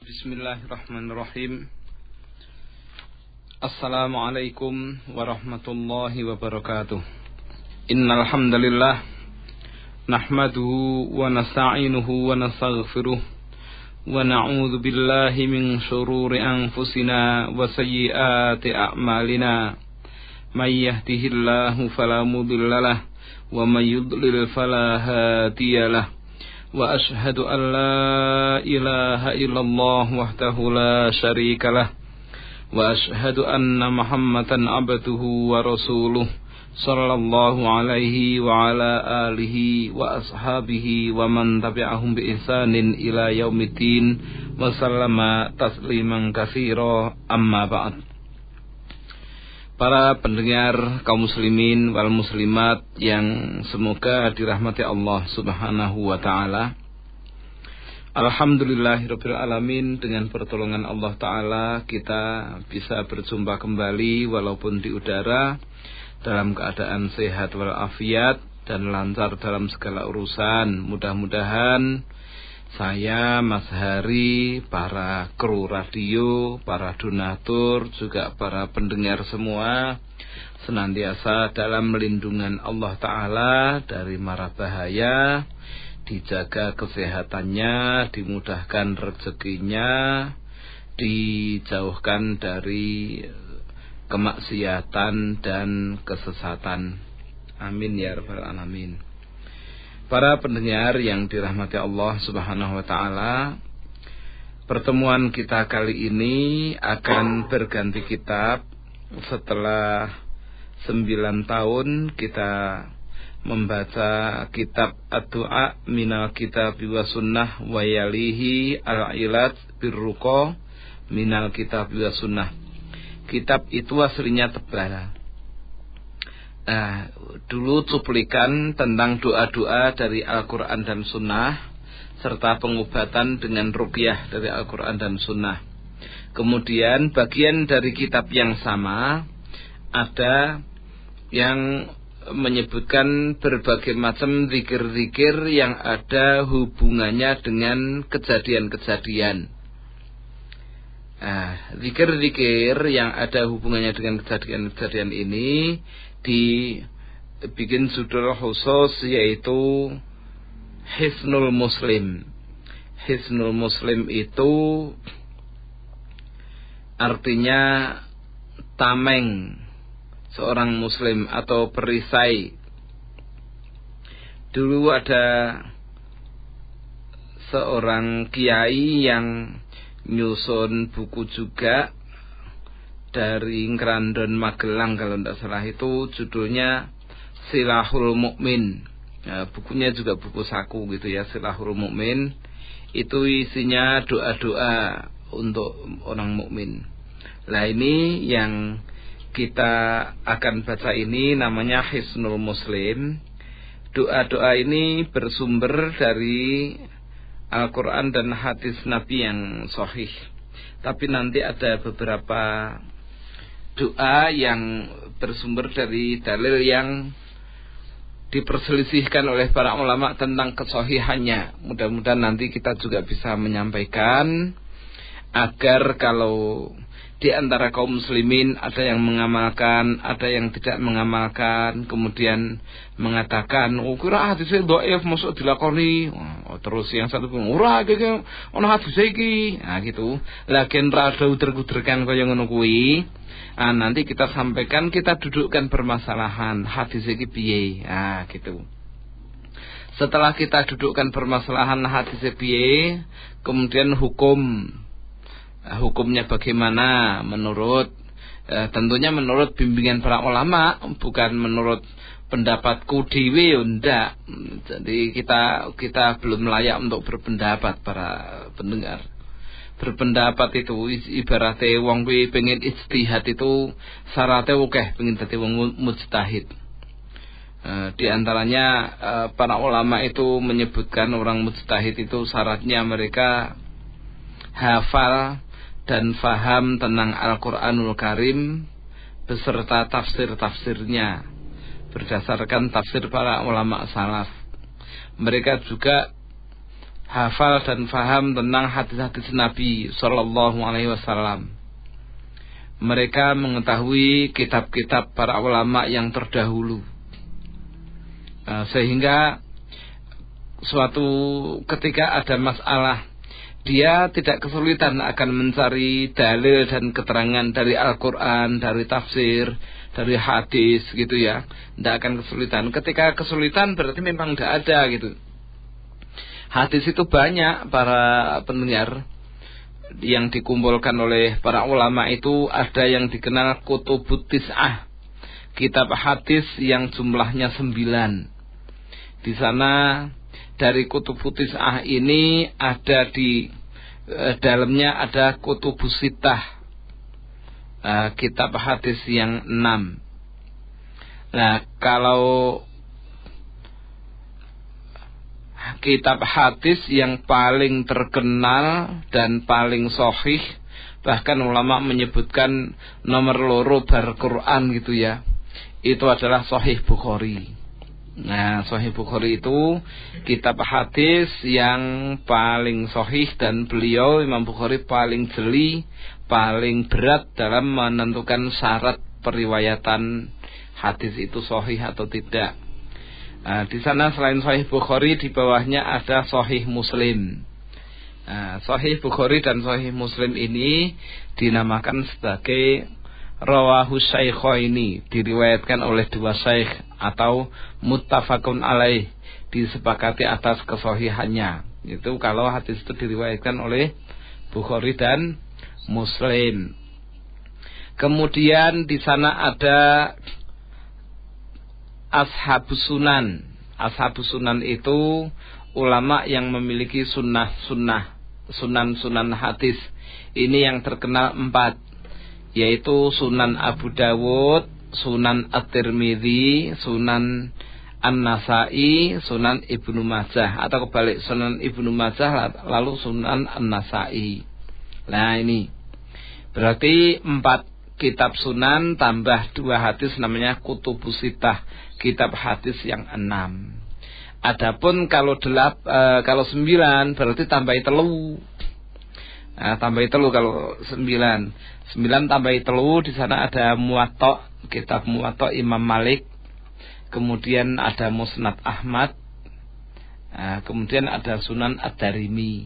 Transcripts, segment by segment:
Bismillahirrahmanirrahim. Assalamualaikum warahmatullahi wabarakatuh. Innal hamdalillah nahmaduhu wa nasta'inuhu wa nastaghfiruh wa na'udzu billahi min shururi anfusina wa sayyiati a'malina. May yahdihillahu fala mudhillalah wa may yudlil fala hadiyalah. Wa ashhadu an la ilaha illallah wahdahu la syarika lah. Wa ashhadu anna Muhammadan abduhu wa rasuluh sallallahu alaihi wa ala alihi wa ashabihi wa man tabi'ahum bi ihsanin ila yaumiddin wa sallama tasliman katsira, amma ba'd. Para pendengar kaum muslimin wal muslimat yang semoga dirahmati Allah Subhanahu wa taala. Alhamdulillahirabbil alamin, dengan pertolongan Allah taala kita bisa berjumpa kembali walaupun di udara dalam keadaan sehat walafiat dan lancar dalam segala urusan. Mudah-mudahan saya, Mas Hari, para kru radio, para donatur, juga para pendengar semua senantiasa dalam lindungan Allah Ta'ala dari mara bahaya, dijaga kesehatannya, dimudahkan rezekinya, dijauhkan dari kemaksiatan dan kesesatan. Amin ya rabbal alamin. Para pendengar yang dirahmati Allah Subhanahu wa taala, pertemuan kita kali ini akan berganti kitab. Setelah 9 tahun kita membaca kitab Ad-Du'a minal kitab wa sunnah wa yalihi al-ilad birruqa minal kitab wa sunnah. Kitab itu aslinya tebal. Dulu cuplikan tentang doa-doa dari Al-Quran dan Sunnah serta pengobatan dengan ruqyah dari Al-Quran dan Sunnah. Kemudian bagian dari kitab yang sama ada yang menyebutkan berbagai macam zikir-zikir yang ada hubungannya dengan kejadian-kejadian. Zikir-zikir yang ada hubungannya dengan kejadian-kejadian ini dibikin judul khusus, yaitu Hisnul Muslim. Hisnul Muslim itu artinya tameng seorang muslim atau perisai. Dulu ada seorang kiai yang nyusun buku juga dari Ngrandon Magelang kalau tidak salah, itu judulnya Silahul Mukmin. Bukunya juga buku saku gitu ya, Silahul Mukmin. Itu isinya doa-doa untuk orang mukmin. Nah, ini yang kita akan baca ini namanya Hisnul Muslim. Doa-doa ini bersumber dari Al-Quran dan hadis Nabi yang sahih. Tapi nanti ada beberapa doa yang bersumber dari dalil yang diperselisihkan oleh para ulama tentang kesahihannya. Mudah-mudahan nanti kita juga bisa menyampaikan agar kalau di antara kaum muslimin ada yang mengamalkan, ada yang tidak mengamalkan, kemudian mengatakan, kira hadisnya dhaif masuk dilakoni. Terus yang satu pun, ora iki ana hadis iki. Gitu. Lagian rada uder-uderkan kaya ngono kuwi. Nanti kita sampaikan, kita dudukkan permasalahan hadis iki piye. Gitu. Setelah kita dudukkan permasalahan hadis iki piye, kemudian hukumnya bagaimana menurut tentunya menurut bimbingan para ulama, bukan menurut pendapatku dhewe, ndak. Jadi kita belum layak untuk berpendapat, para pendengar. Berpendapat itu ibaratnya wong kuwi pengen ijtihad itu syaratnya akeh, pengen dadi wong mujtahid. Di antaranya para ulama itu menyebutkan orang mujtahid itu syaratnya mereka hafal dan faham tentang Al-Quranul Karim beserta tafsir-tafsirnya berdasarkan tafsir para ulama salaf. Mereka juga hafal dan faham tentang hadis-hadis Nabi Sallallahu Alaihi Wasallam. Mereka mengetahui kitab-kitab para ulama yang terdahulu, sehingga suatu ketika ada masalah, dia tidak kesulitan akan mencari dalil dan keterangan dari Al-Quran, dari tafsir, dari hadis gitu ya. Tidak akan kesulitan. Ketika kesulitan berarti memang tidak ada gitu. Hadis itu banyak para pendengar yang dikumpulkan oleh para ulama itu. Ada yang dikenal Kutubut Tis'ah, kitab hadis yang jumlahnya 9. Di sana dari Kutubut Tis'ah ini ada di dalamnya ada Kutubus Sittah, kitab hadis yang 6. Nah, kalau kitab hadis yang paling terkenal dan paling sahih, bahkan ulama menyebutkan nomor loro bar Quran gitu ya, itu adalah Sahih Bukhari. Nah, Sahih Bukhari itu kitab hadis yang paling sahih, dan beliau Imam Bukhari paling jeli, paling berat dalam menentukan syarat periwayatan hadis itu sahih atau tidak. Nah, di sana selain Sahih Bukhari, di bawahnya ada Sahih Muslim. Nah, Sahih Bukhari dan Sahih Muslim ini dinamakan sebagai Rawahu Syaikhaini, diriwayatkan oleh dua syaikh, atau muttafaqun alaih, disepakati atas kesahihannya. Itu kalau hadis itu diriwayatkan oleh Bukhari dan Muslim. Kemudian di sana ada Ashabus Sunan. Ashabus Sunan itu ulama yang memiliki sunan hadis. Ini yang terkenal 4, yaitu Sunan Abu Dawud, Sunan At-Tirmidzi, Sunan An-Nasai, Sunan Ibnu Majah, atau kebalik, Sunan Ibnu Majah lalu Sunan An-Nasai. Nah, ini berarti 4 kitab sunan tambah 2 hadis, namanya Kutubus Sittah, kitab hadis yang 6. Adapun kalau 9 berarti tambahi telu. Nah, tambahi telu kalau 9 tambahi telu, di sana ada Muwatta, kitab Muwatta Imam Malik. Kemudian ada Musnad Ahmad. Nah, kemudian ada Sunan Ad-Darimi.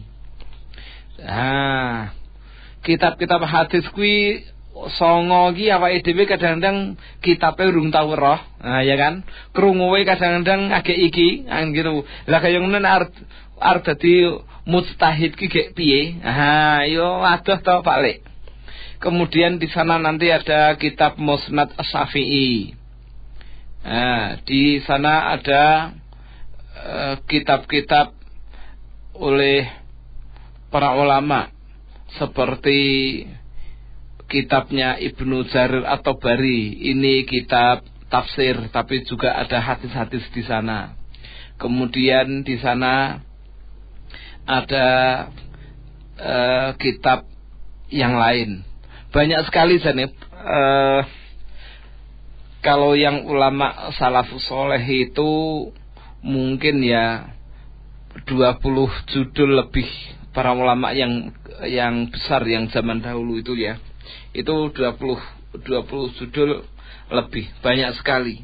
Nah, kitab-kitab hadis kuwi songo ki awake dhewe kadang-kadang kitabe urung tau weruh. Nah, ya kan? Krunguwe kadang-kadang agek iki, gitu. Lah kaya ngono arep dadi mujtahid ki gek piye? Nah, yo adoh to Pak Lek. Kemudian di sana nanti ada kitab Musnad Asy-Syafi'i. Nah, di sana ada kitab-kitab oleh para ulama seperti kitabnya Ibnu Jarir At-Tabari. Ini kitab tafsir, tapi juga ada hadis-hadis di sana. Kemudian di sana ada kitab yang lain. Banyak sekali Janib. Kalau yang ulama salafus soleh itu mungkin ya 20 judul lebih, para ulama yang besar yang zaman dahulu itu ya. Itu 20 judul lebih, banyak sekali.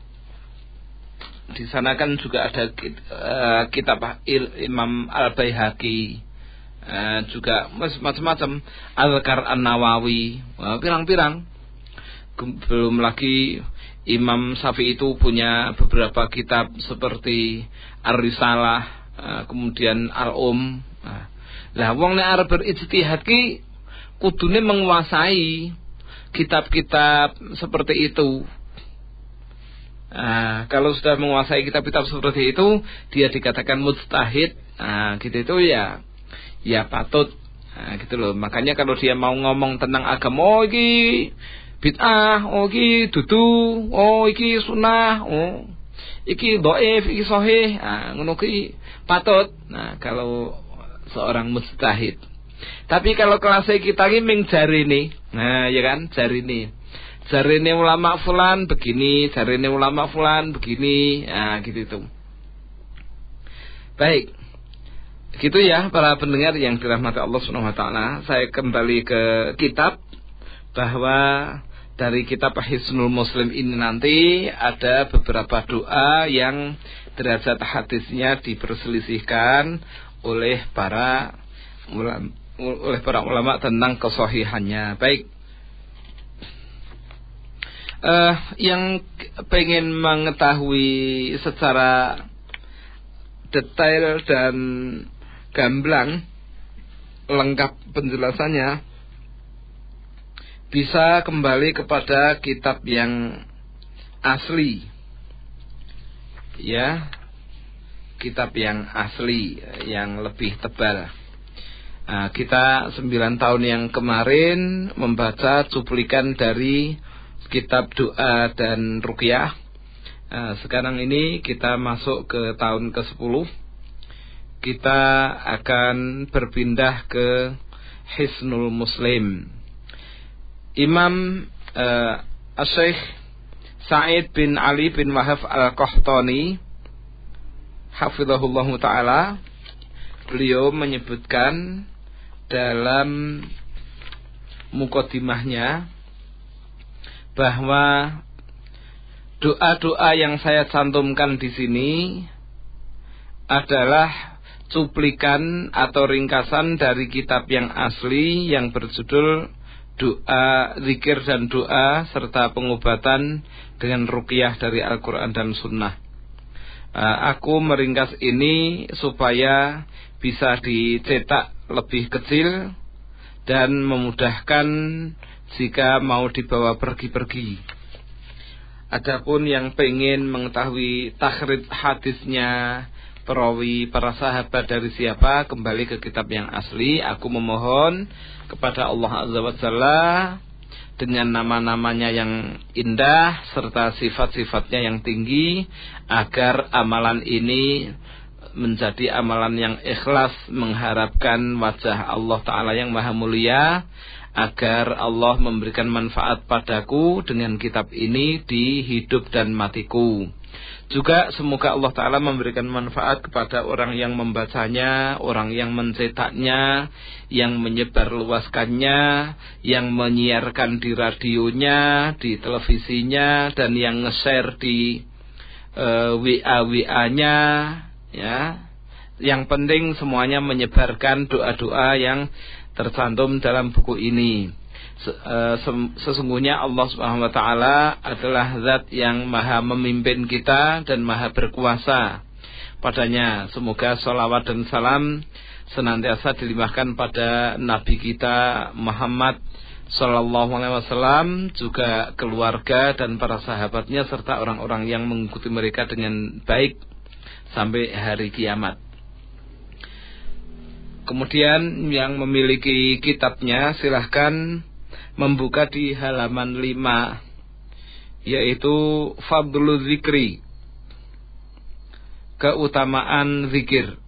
Di sana kan juga ada kitab Imam Al-Baihaqi, juga macam-macam, Al-Qar An-Nawawi, pirang-pirang. Belum lagi Imam Syafi'i itu punya beberapa kitab seperti Ar-Risalah, kemudian Al-Um. Lah wong nek arep berijtihad ki kudune menguasai kitab-kitab seperti itu. Kalau sudah menguasai kitab-kitab seperti itu, dia dikatakan mujtahid. Gitu itu ya patut. Gitu loh. Makanya kalau dia mau ngomong tentang agama, oh iki bid'ah, oh iki dudu, oh iki sunnah, oh iki dhaif, iki sahih. Ngono ki patut. Kalau seorang mujtahid. Tapi kalau kelas kita ini ming jarine, ya kan, jarine ulama fulan begini, jarine ulama fulan begini, gitu itu. Baik, Gitu ya para pendengar yang dirahmati Allah Subhanahu wa taala. Saya kembali ke kitab, bahwa dari kitab Hisnul Muslim ini nanti ada beberapa doa yang derajat hadisnya diperselisihkan oleh para ulama tentang kesahihannya. Baik. Yang pengen mengetahui secara detail dan gamblang lengkap penjelasannya, bisa kembali kepada kitab yang asli, ya, kitab yang asli yang lebih tebal. Kita 9 tahun yang kemarin membaca cuplikan dari kitab doa dan ruqyah. Sekarang ini kita masuk ke tahun ke-10. Kita akan berpindah ke Hisnul Muslim. Imam Syekh Sa'id bin Ali bin Wahab Al-Qahtani hafizahullah ta'ala, beliau menyebutkan dalam muqaddimahnya bahwa doa-doa yang saya cantumkan di sini adalah cuplikan atau ringkasan dari kitab yang asli yang berjudul doa, zikir dan doa serta pengobatan dengan ruqyah dari Al-Quran dan Sunnah. Aku meringkas ini supaya bisa dicetak lebih kecil dan memudahkan jika mau dibawa pergi-pergi. Adapun yang pengen mengetahui takhrij hadisnya, perawi para sahabat dari siapa, kembali ke kitab yang asli. Aku memohon kepada Allah Azza wa Jalla dengan nama-namanya yang indah serta sifat-sifatnya yang tinggi, agar amalan ini menjadi amalan yang ikhlas mengharapkan wajah Allah Ta'ala yang maha mulia, agar Allah memberikan manfaat padaku dengan kitab ini di hidup dan matiku. Juga semoga Allah Ta'ala memberikan manfaat kepada orang yang membacanya, orang yang mencetaknya, yang menyebarluaskannya, yang menyiarkan di radionya, di televisinya, dan yang nge-share di WA-WA-nya, ya. Yang penting semuanya menyebarkan doa-doa yang tercantum dalam buku ini. Sesungguhnya Allah Subhanahu wa taala adalah zat yang maha memimpin kita dan maha berkuasa. Padanya semoga sholawat dan salam senantiasa dilimpahkan pada Nabi kita Muhammad sallallahu alaihi wasallam, juga keluarga dan para sahabatnya serta orang-orang yang mengikuti mereka dengan baik sampai hari kiamat. Kemudian yang memiliki kitabnya silahkan membuka di halaman 5, yaitu Fadlu Zikri, keutamaan zikir.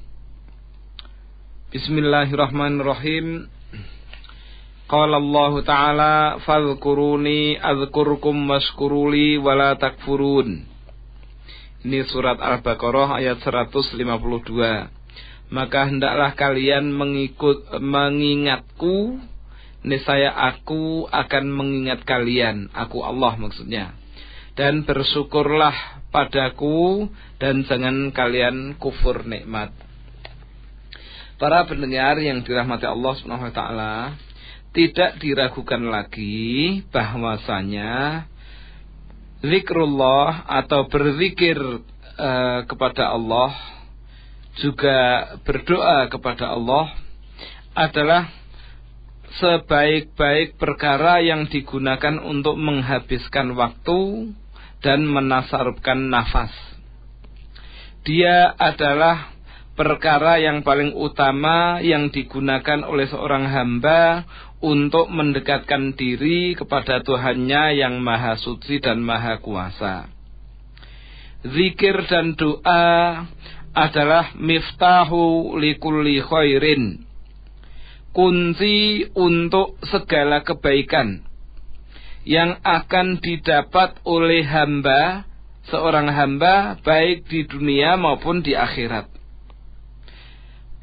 Bismillahirrahmanirrahim. Qala Allah Ta'ala, fadhkuruni azkurkum washkuruli wala takfurun. Ini surat Al-Baqarah ayat 152. Maka hendaklah kalian mengingatku, niscaya aku akan mengingat kalian, aku Allah maksudnya, dan bersyukurlah padaku dan jangan kalian kufur nikmat. Para pendengar yang dirahmati Allah Subhanahu wa taala, tidak diragukan lagi bahwasanya zikrullah atau berzikir kepada Allah, juga berdoa kepada Allah adalah sebaik-baik perkara yang digunakan untuk menghabiskan waktu dan menasarufkan nafas. Dia adalah perkara yang paling utama yang digunakan oleh seorang hamba untuk mendekatkan diri kepada Tuhannya yang maha suci dan maha kuasa. Zikir dan doa adalah miftahu likulli khairin, kunci untuk segala kebaikan yang akan didapat oleh hamba, seorang hamba baik di dunia maupun di akhirat.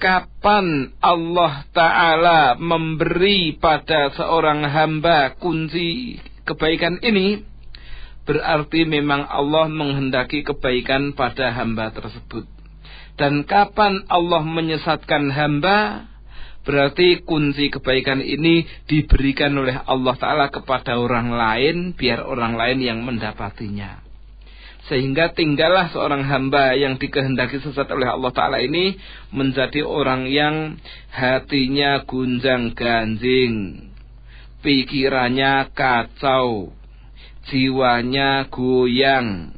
kapan Allah Ta'ala memberi pada seorang hamba kunci kebaikan ini, berarti memang Allah menghendaki kebaikan pada hamba tersebut. Dan kapan Allah menyesatkan hamba, berarti kunci kebaikan ini diberikan oleh Allah Ta'ala kepada orang lain, biar orang lain yang mendapatinya. Sehingga tinggallah seorang hamba yang dikehendaki sesat oleh Allah Ta'ala ini menjadi orang yang hatinya gunjang ganjing, pikirannya kacau, jiwanya goyang,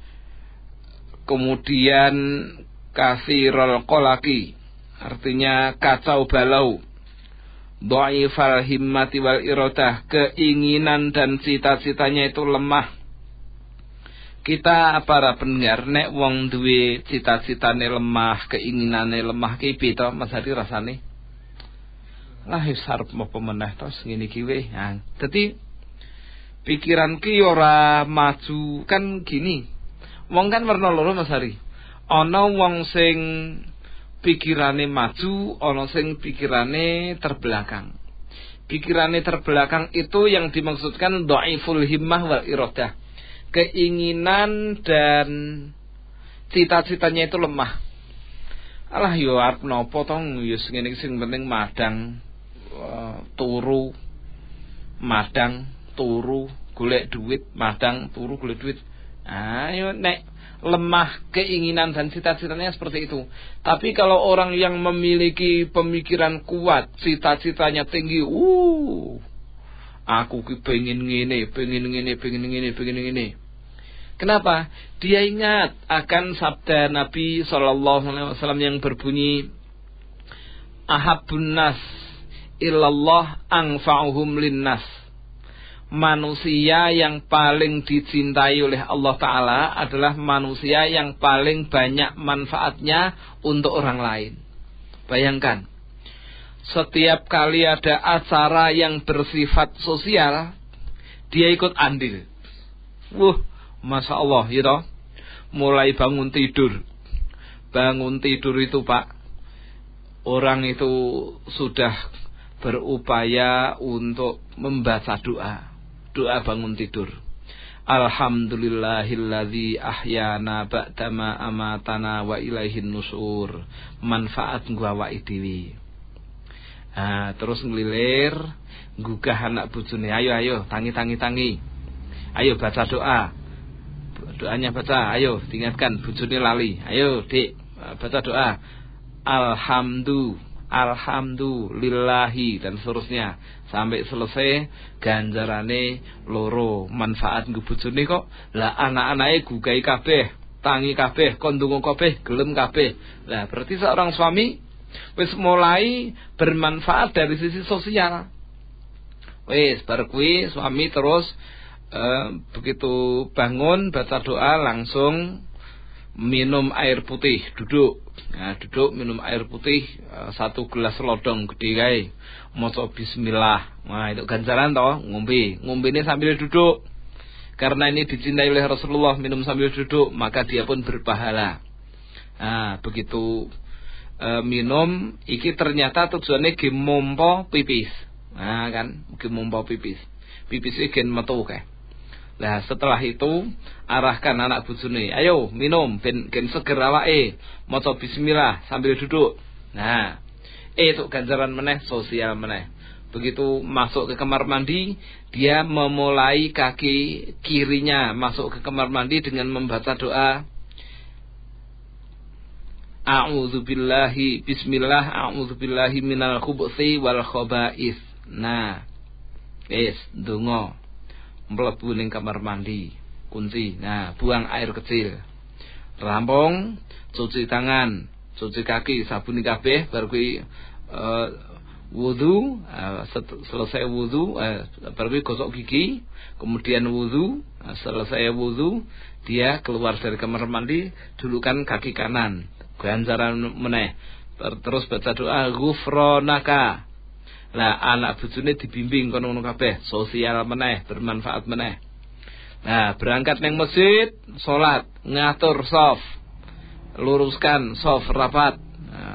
kemudian kasirul qalaqi, artinya kacau balau, dhaifal himmati wal iradah, keinginan dan cita-citanya itu lemah. Kita para pendengar, nek wong duwe cita-citane lemah, keinginane lemah ki piye to Mas Hadi rasane? Lah wis arep apa meneh to ngene iki wae. Nah, dadi pikiran ki ora maju kan gini. Wong kan werna loro Mas Hadi. Ana wong sing pikirane maju, ana sing pikirane terbelakang. Pikirane terbelakang itu yang dimaksudkan dhaiful himmah wal iradah. Keinginan dan cita-citanya itu lemah. Alah yo arep napa to yo ngene iki sing penting madang turu, madang turu golek duit, madang turu golek duit. Ayo nek lemah keinginan dan cita-citanya seperti itu. Tapi kalau orang yang memiliki pemikiran kuat, cita-citanya tinggi, aku ki pengen ngene, pengen ngene, pengen ngene, pengen ngene. Kenapa? Dia ingat akan sabda Nabi SAW yang berbunyi, ahabbun nas illallah anfa'uhum linnas. Manusia yang paling dicintai oleh Allah Ta'ala adalah manusia yang paling banyak manfaatnya untuk orang lain. Bayangkan, setiap kali ada acara yang bersifat sosial, dia ikut andil. Masya Allah, ya toh. Mulai bangun tidur itu Pak, orang itu sudah berupaya untuk membaca doa bangun tidur. Alhamdulillahilladzi ahyana ba'dama amatana wa ilaihin nusur. Manfaat gua wa idewi. Terus ngelilir, gugah anak bojone, ayo tangi. Ayo baca doanya baca, ayo diingatkan bojone lali. Ayo Dik, baca doa. Alhamdulillahi dan seterusnya sampai selesai, ganjarane loro, manfaat nggo bojone kok. Lah anak-anake gugai kabeh, tangi kabeh, kon ndonga kabeh, gelem kabeh. Lah berarti seorang suami wis mulai bermanfaat dari sisi sosial. Wis bar kuwi suami terus begitu bangun baca doa langsung minum air putih, duduk minum air putih 1 gelas lodong gede kae, maca bismillah. Nah itu ganjaran toh, ngombene sambil duduk. Karena ini dicintai oleh Rasulullah, minum sambil duduk, maka dia pun berpahala. Begitu minum iki ternyata tujuannya ge mompo pipis. Kan ge mompo pipis gen metu kae. Nah setelah itu arahkan anak bojone, ayo minum ben seger awake, maca bismillah sambil duduk. Nah, itu ganjaran meneh, sosial meneh. Begitu masuk ke kamar mandi, dia memulai kaki kirinya masuk ke kamar mandi dengan membaca doa a'udzubillahi minal khubuthi wal khaba'ith. Nah, ndonga mlebu ning kamar mandi, kunci. Nah, buang air kecil. Rampung, cuci tangan, cuci kaki, sabuni kabeh, baru kuwi wudu, selesai wudu, baru kuwi gosok gigi, kemudian wudu, selesai wudu, dia keluar dari kamar mandi, dulukan kaki kanan, ganjaran meneh. Terus baca doa ghufranaka. Lah anak bojone dibimbing kono kabeh, sosial meneh, bermanfaat meneh. Nah, berangkat nang masjid, salat, ngatur shaf, luruskan shaf rapat. Nah,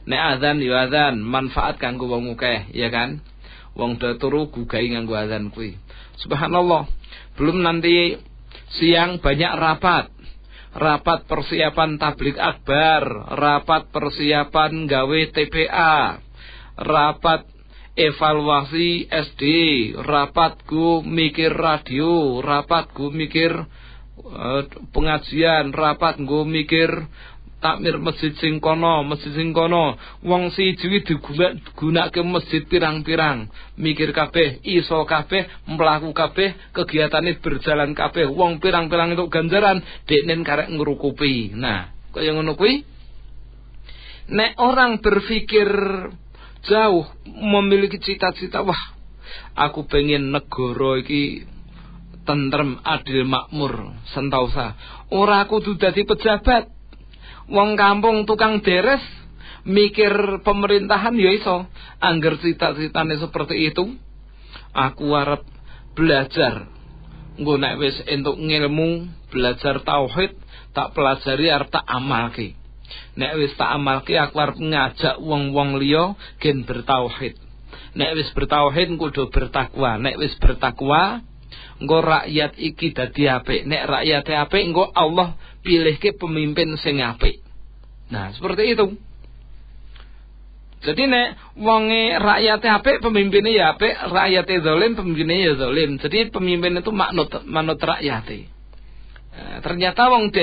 Nek azan ya azan, manfaat kanggo wong akeh, ya kan? Wong do turu gugai nganggo azan kuwi. Subhanallah. Belum nanti siang banyak rapat. Rapat persiapan tabligh akbar, rapat persiapan gawe TPA, rapat evaluasi SD, rapat go mikir radio, rapat go mikir pengajian, rapat go mikir takmir masjid sing kono, wong siji digunakake masjid pirang-pirang, mikir kabeh, iso kabeh, mlaku kabeh, kegiatane berjalan kabeh, wong pirang-pirang entuk ganjaran, deknen karek ngrukupi. Nah, kaya ngono kuwi. Nek orang berpikir jauh, memiliki cita-cita, wah, aku pengen negara iki tentrem, adil, makmur, sentosa. Ora kudu dadi pejabat. Wong kampung tukang deres mikir pemerintahan ya iso. Angger cita-citane seperti itu, aku arep belajar. Engko nek wis entuk ngilmu, belajar tauhid, tak pelajari arep tak amalke. Nek wis tak amalke aku arep ngajak wong-wong liya gen bertauhid. Nek wis bertauhid engko do bertakwa. Nek wis bertakwa engko rakyat iki dadi apik. Nek rakyate apik engko Allah pilihke pemimpin sing apik. Nah, seperti itu. Jadi nek wonge rakyate apik, pemimpinnya ya apik, rakyate zalim, pemimpinnya ya zalim. Jadi pemimpin itu manut rakyate. Nah, ternyata wong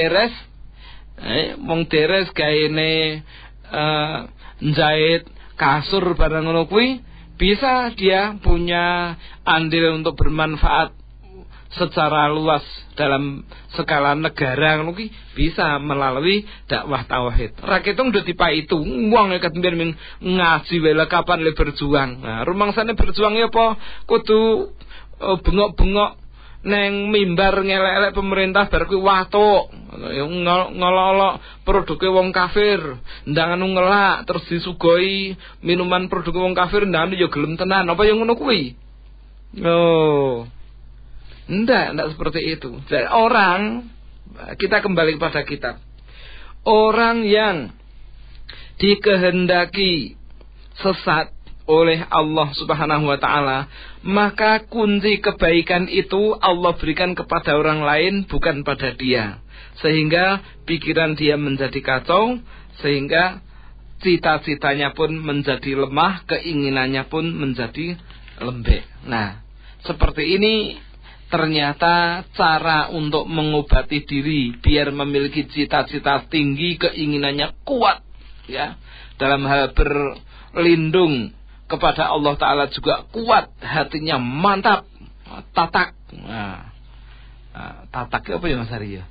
deres gaene njahit kasur barang ngono kuwi bisa dia punya andil untuk bermanfaat secara luas dalam skala negara ngono ki bisa melalui dakwah tauhid. Raketung udah dipaitu wong ketemben ngaji wae kapan le berjuang. Nah, rumangsane berjuang ya apa kudu bengok-bengok neng mimbar ngelek-elek pemerintah bar kuwi watuk. Ngolok-olok produke wong kafir, ndang anu ngelak terus disugoi minuman produke wong kafir ndang ya gelem tenan. Apa yang ngono kuwi? Oh. Enggak seperti itu. Jadi kita kembali kepada kitab. Orang yang dikehendaki sesat oleh Allah Subhanahu wa taala, maka kunci kebaikan itu Allah berikan kepada orang lain, bukan pada dia. Sehingga pikiran dia menjadi kacau, sehingga cita-citanya pun menjadi lemah, keinginannya pun menjadi lembek. Nah, seperti ini ternyata cara untuk mengobati diri biar memiliki cita-cita tinggi, keinginannya kuat, ya, dalam hal berlindung kepada Allah Ta'ala juga kuat, hatinya mantap, tatak. Nah, tatak apa ya Mas Ari ya?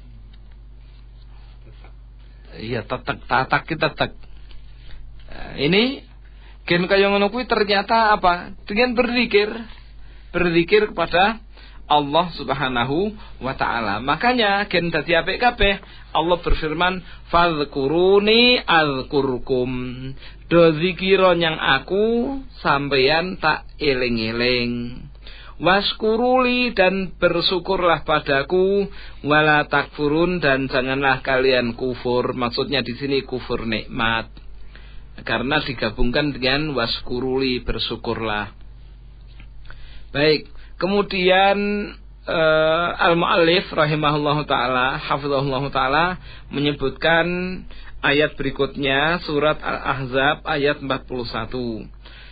Iya, tatak kita tak. Ini gen kaya ngono kuwi ternyata apa? Dengan berzikir kepada Allah Subhanahu wa taala. Makanya gen dadi apik kabeh. Allah berfirman, "Fadhkuruni azkurkum." Do zikira nyang aku sampeyan tak eling-eling. Waskuruli, dan bersyukurlah padaku, wala takfurun, dan janganlah kalian kufur. Maksudnya di sini kufur nikmat. Karena digabungkan dengan waskuruli, bersyukurlah. Baik. Kemudian al-muallif rahimahullahu taala, hafizahullahu taala menyebutkan ayat berikutnya, surat Al-Ahzab ayat 41.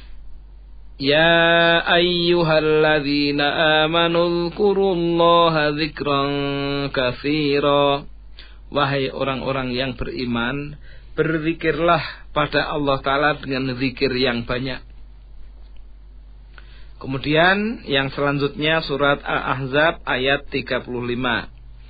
Ya ayyuhalladzina amanu dzkurullaha dzikran katsira. Wahai orang-orang yang beriman, berzikirlah pada Allah taala dengan zikir yang banyak. Kemudian yang selanjutnya surat Al-Ahzab ayat 35.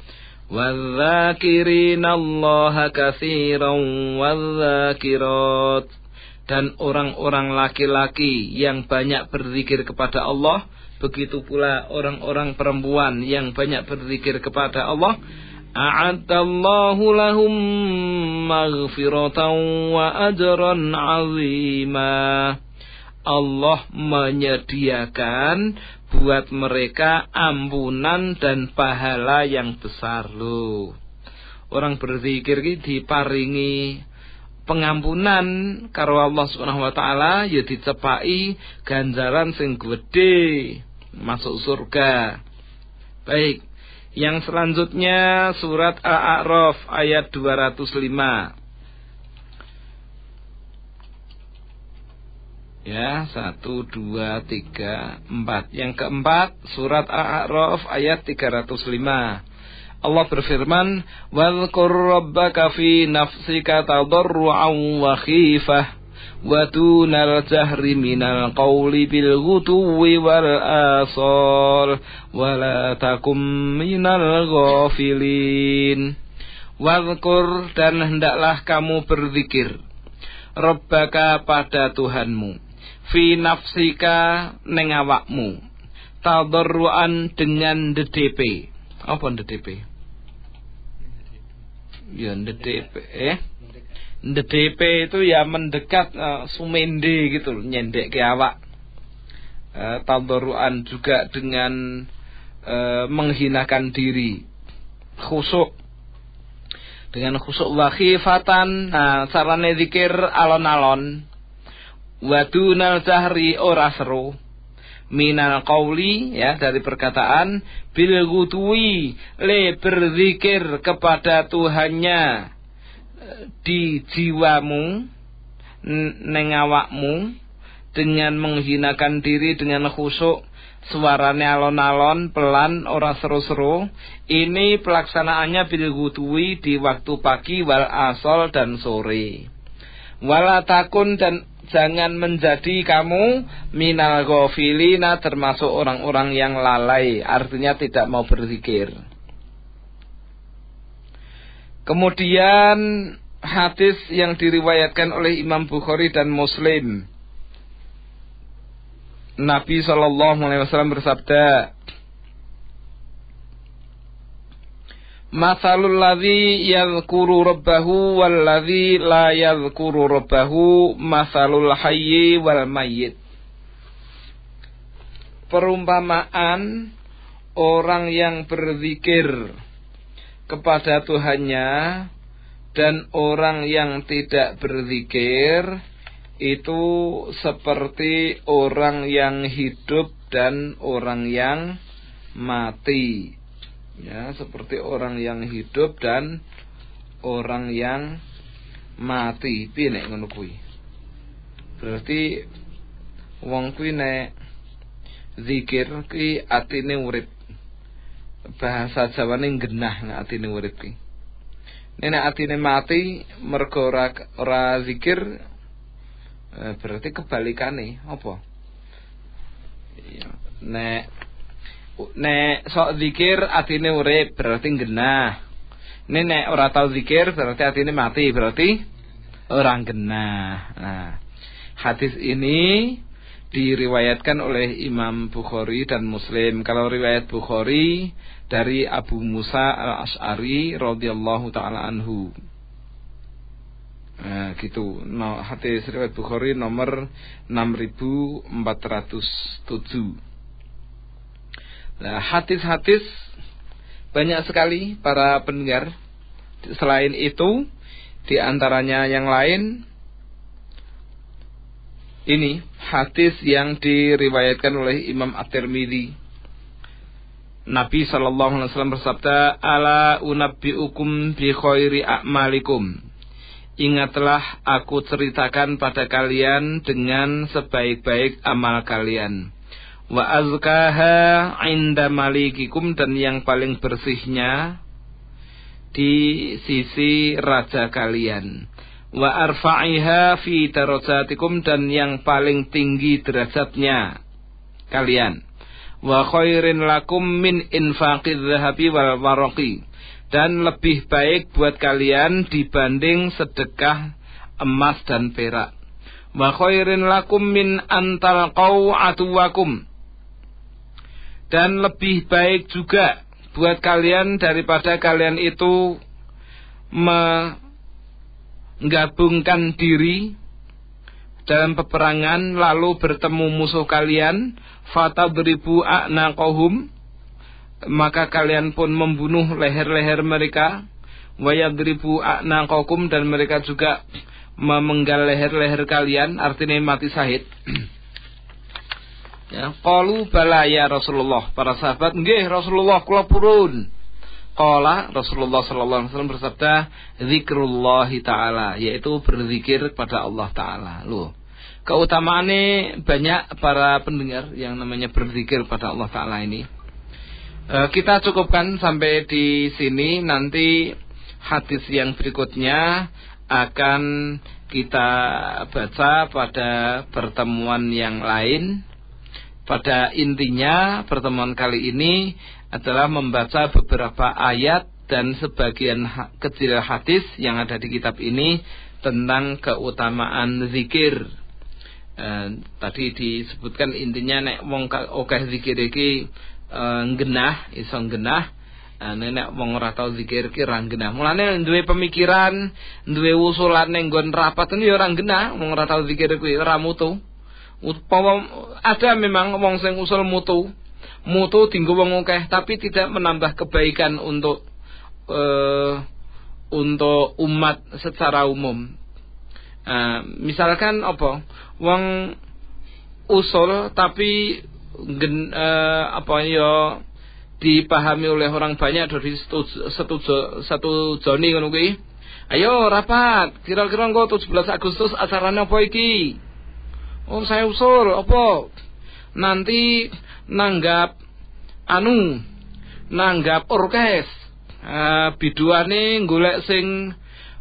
Wadz-dzakirinallaha katsiran wadz-dzakirat. Dan orang-orang laki-laki yang banyak berzikir kepada Allah, begitu pula orang-orang perempuan yang banyak berzikir kepada Allah, a'addallahu lahum maghfiratan wa ajran 'azima. Allah menyediakan buat mereka ampunan dan pahala yang besar loh. Orang berzikir ini diparingi pengampunan karo Allah Subhanahu wa taala ya dicepaki ganjaran sing gedhe, masuk surga. Baik, yang selanjutnya surat Al-A'raf ayat 205. Ya, 1, 2, 3, 4. Yang keempat, surat Al-A'raf ayat 305. Allah berfirman, "Wadhkur rabbaka fi nafsika tadarru'an wa khifah wa dunal jahri minal qawli bil ghuduwi wal asal wa la takum minal ghafilin." Wadhkur, dan hendaklah kamu berzikir, rabbaka, pada Tuhanmu, fi nafsika, ning awakmu, tadarruan, dengan DDP. Apa DDP? Ya DDP, DDP itu ya mendekat, sumende gitu, nyendek ke awak. Tadarruan juga dengan menghinakan diri, khusyuk, dengan khusyuk wa khifatan. Sarane zikir alon-alon, wadunal jahri, ora seru, minal qauli, ya, dari perkataan, bil ghudwi, le, berzikir kepada Tuhannya di jiwamu, neng awakmu, dengan menghinakan diri, dengan khusyuk, suarane alon-alon, pelan, ora seru-seru. Ini pelaksanaannya bil ghudwi, di waktu pagi, wal asal, dan sore. Wala takun, dan jangan menjadi kamu minal ghafilina, termasuk orang-orang yang lalai, artinya tidak mau berzikir. Kemudian hadis yang diriwayatkan oleh Imam Bukhari dan Muslim, Nabi SAW bersabda, "Matsalul ladzi yadhkuru rabbahu wal ladzi la yadhkuru rabbahu matsalul hayyi wal mayyit." Perumpamaan orang yang berzikir kepada Tuhannya dan orang yang tidak berzikir itu seperti orang yang hidup dan orang yang mati. Ya, seperti orang yang hidup dan orang yang mati. Piye nek ngono kuwi? Berarti wong kuwi nek zikir kuwi atine urip. Bahasa Jawane genah nek atine urip ki. Nek atine mati mergo ora zikir, berarti kebalikane apa? Nek sok zikir atine urip, berarti genah. Nek ora tau zikir berarti atine mati, berarti orang genah. Nah, hadis ini diriwayatkan oleh Imam Bukhari dan Muslim. Kalau riwayat Bukhari dari Abu Musa al-Asy'ari radhiyallahu taala anhu. Nah, gitu. No, hadis riwayat Bukhari nomor 6407. Nah, hadis-hadis banyak sekali para pendengar. Selain itu, di antaranya yang lain, ini hadis yang diriwayatkan oleh Imam At-Tirmidzi. Nabi SAW bersabda, "Ala unabbiukum bi khairi a'malikum." Ingatlah, aku ceritakan pada kalian dengan sebaik-baik amal kalian. Wa azkaha inda malikikum, dan yang paling bersihnya di sisi raja kalian. Wa arfa'iha fi darajatikum, dan yang paling tinggi derajatnya kalian. Wa khairin lakum min infaqidz dzahabi wal waraqi, dan lebih baik buat kalian dibanding sedekah emas dan perak. Wa khairin lakum min antalqau atuwakum, dan lebih baik juga buat kalian daripada kalian itu menggabungkan diri dalam peperangan lalu bertemu musuh kalian, fatadribu a'naqahum, maka kalian pun membunuh leher-leher mereka, wayadribu a'naqakum, dan mereka juga memenggal leher-leher kalian, artinya mati syahid. Ya, qalu bala ya Rasulullah. Para sahabat, nggih Rasulullah, kula purun. Qala Rasulullah sallallahu alaihi wasallam bersabda, zikrullah taala, yaitu berzikir kepada Allah taala. Loh, keutamaannya banyak para pendengar yang namanya berzikir pada Allah taala ini. Kita cukupkan sampai di sini. Nanti hadis yang berikutnya akan kita baca pada pertemuan yang lain. Pada intinya pertemuan kali ini adalah membaca beberapa ayat dan sebagian kecil hadis yang ada di kitab ini tentang keutamaan zikir. Tadi disebutkan intinya nek wong akeh zikir iki genah, iso genah. Nek wong ora tau zikir ki ra genah. Mulane duwe pemikiran, duwe usulan ning nggon rapat ya ora genah, wong ora tau zikir kuwi ora mutu. Ada memang wong sing usul mutu tinggo wong akeh tapi tidak menambah kebaikan untuk umat secara umum. Misalkan apa? Wong usul tapi dipahami oleh orang banyak dari satu joni ngono kuwi. Ayo rapat, kira-kira engko 17 Agustus acaranya apa iki? Oh saya usul apa? Nanti nanggap orkes. Biduane golek sing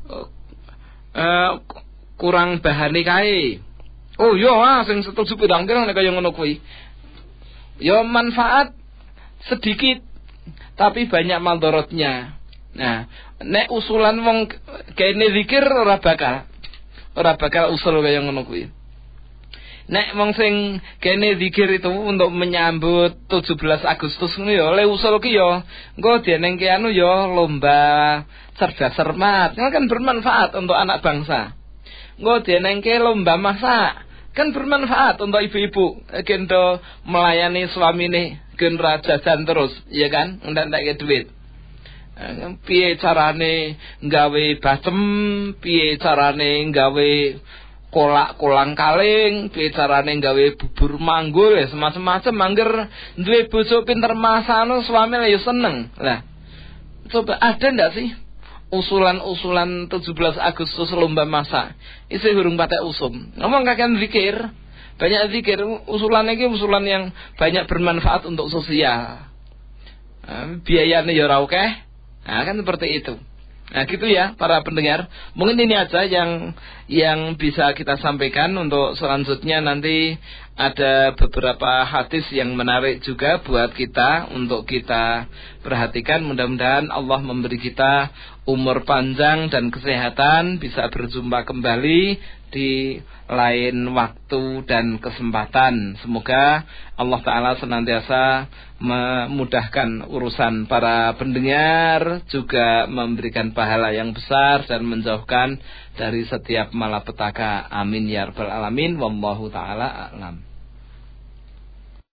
kurang bahane kae. Oh iya, sing setuju pirang-pirang nek kaya ngono kuwi. Ya manfaat sedikit tapi banyak mandorotnya. Nah, nek usulan wong kene zikir ora bakal usul kaya ngono kuwi. Nek wong sing kene zikir itu untuk menyambut 17 Agustus ngono ya, le usul ki ya engko dienengke anu ya lomba cerdas cermat. Itu kan bermanfaat untuk anak bangsa. Engko dienengke lomba masak, kan bermanfaat untuk ibu-ibu gendo melayani suamine, gen ra jajan terus, ya kan? Ndak duit. Piye carane nggawe bacem, piye carane nggawe kolak kolang kaling, piye carane nggawe bubur manggul, ya semacam-macam. Mangger duwe bojo pinter masakno suami ya seneng. Lah, coba ada ndak sih usulan 17 Agustus lomba masak? Isih urung patek usum. Ngomong kakek zikir, banyak zikir. Usulan iki usulan yang banyak bermanfaat untuk sosial. Biayanya ya ora akeh. Nah, kan seperti itu. Nah gitu ya para pendengar. Mungkin ini aja yang bisa kita sampaikan. Untuk selanjutnya nanti ada beberapa hadis yang menarik juga buat kita untuk kita perhatikan. Mudah-mudahan Allah memberi kita umur panjang dan kesehatan, bisa berjumpa kembali di lain waktu dan kesempatan. Semoga Allah Ta'ala senantiasa memudahkan urusan para pendengar, juga memberikan pahala yang besar dan menjauhkan dari setiap malapetaka. Amin ya rabbal alamin. Wallahu ta'ala a'lam.